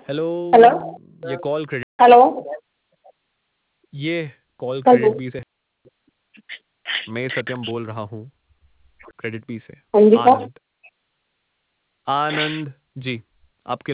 Hello. Hello. ये call credit hello. ये call hello. Credit B से। मैं सत्यम बोल रहा हूँ, क्रेडिट बी से। हाँ जी कौन? आनंद। आनंद जी, आपके